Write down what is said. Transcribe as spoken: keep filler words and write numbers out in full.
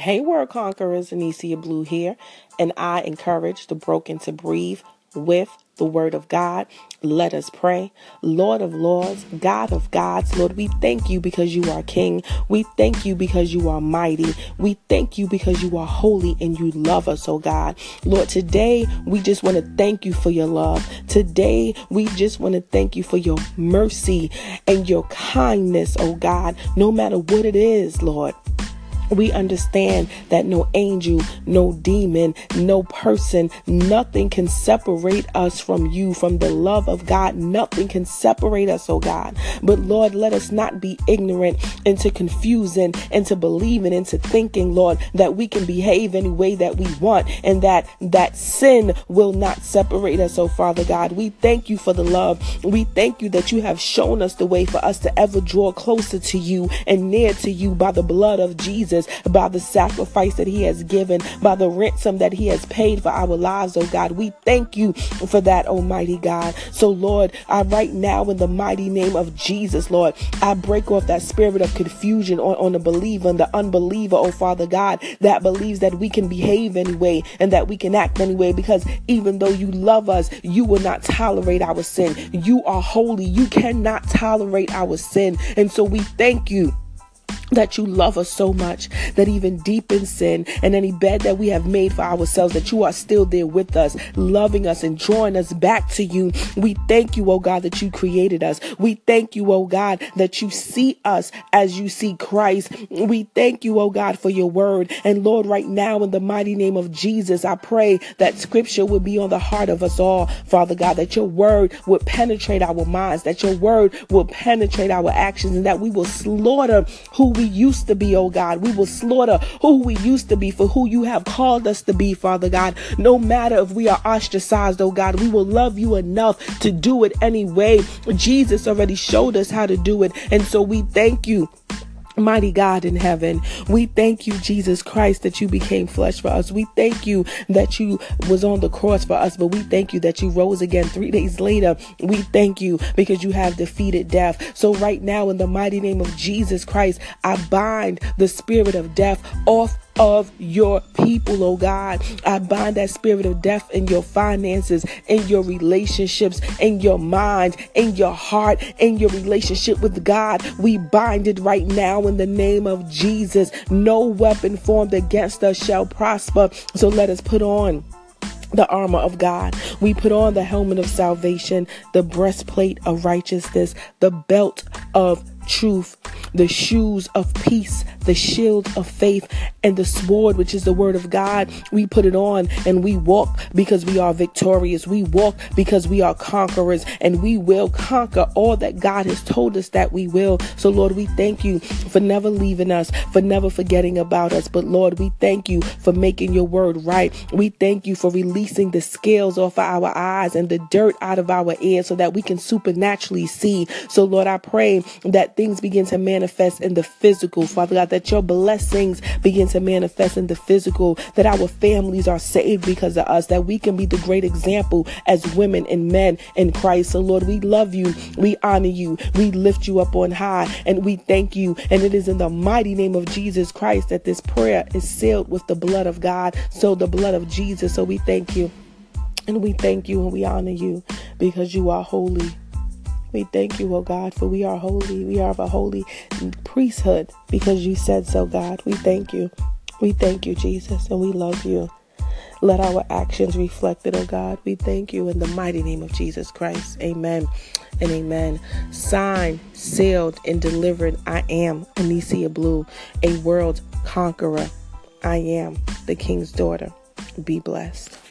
Hey, World Conquerors, Anicia Blue here, and I encourage the broken to breathe with the word of God. Let us pray. Lord of Lords, God of Gods, Lord, we thank you because you are King. We thank you because you are mighty. We thank you because you are holy and you love us, oh God. Lord, today we just want to thank you for your love. Today we just want to thank you for your mercy and your kindness, oh God, no matter what it is, Lord. We understand that no angel, no demon, no person, nothing can separate us from you, from the love of God. Nothing can separate us, oh God. But Lord, let us not be ignorant into confusing, into believing, into thinking, Lord, that we can behave any way that we want and that that sin will not separate us, oh Father God. We thank you for the love. We thank you that you have shown us the way for us to ever draw closer to you and near to you by the blood of Jesus, by the sacrifice that he has given, by the ransom that he has paid for our lives, oh God. We thank you for that, Almighty God. So Lord, I right now in the mighty name of Jesus, Lord, I break off that spirit of confusion on, on the believer and the unbeliever, oh Father God, that believes that we can behave anyway and that we can act anyway, because even though you love us, you will not tolerate our sin. You are holy. You cannot tolerate our sin. And so we thank you that you love us so much that even deep in sin and any bed that we have made for ourselves, that you are still there with us, loving us and drawing us back to you. We thank you, oh God, that you created us. We thank you, oh God, that you see us as you see Christ. We thank you, oh God, for your word. And Lord, right now in the mighty name of Jesus, I pray that scripture would be on the heart of us all, Father God, that your word would penetrate our minds, that your word will penetrate our actions, and that we will slaughter who we used to be, oh God. We will slaughter who we used to be for who you have called us to be, Father God. No matter if we are ostracized, oh God, we will love you enough to do it anyway. Jesus already showed us how to do it. And so we thank you, mighty God in heaven. We thank you, Jesus Christ, that you became flesh for us. We thank you that you was on the cross for us, but we thank you that you rose again three days later. We thank you because you have defeated death. So right now, in the mighty name of Jesus Christ, I bind the spirit of death off of your people, oh God. I bind that spirit of death in your finances, in your relationships, in your mind, in your heart, in your relationship with God. We bind it right now in the name of Jesus. No weapon formed against us shall prosper. So let us put on the armor of God. We put on the helmet of salvation, the breastplate of righteousness, the belt of truth, the shoes of peace, the shield of faith, and the sword, which is the word of God. We put it on and we walk because we are victorious. We walk because we are conquerors, and we will conquer all that God has told us that we will. So Lord, we thank you for never leaving us, for never forgetting about us. But Lord, we thank you for making your word right. We thank you for releasing the scales off of our eyes and the dirt out of our ears so that we can supernaturally see. So Lord, I pray that things begin to manifest in the physical, Father God, that your blessings begin to manifest in the physical, that our families are saved because of us, that we can be the great example as women and men in Christ. So Lord, we love you, we honor you, we lift you up on high, and we thank you. And it is in the mighty name of Jesus Christ that this prayer is sealed with the blood of God, so the blood of Jesus. So we thank you, and we thank you, and we honor you because you are holy. We thank you, oh God, for we are holy. We are of a holy priesthood because you said so, God. We thank you. We thank you, Jesus, and we love you. Let our actions reflect it, oh God. We thank you in the mighty name of Jesus Christ. Amen and amen. Signed, sealed, and delivered, I am Anicia Blue, a world conqueror. I am the King's daughter. Be blessed.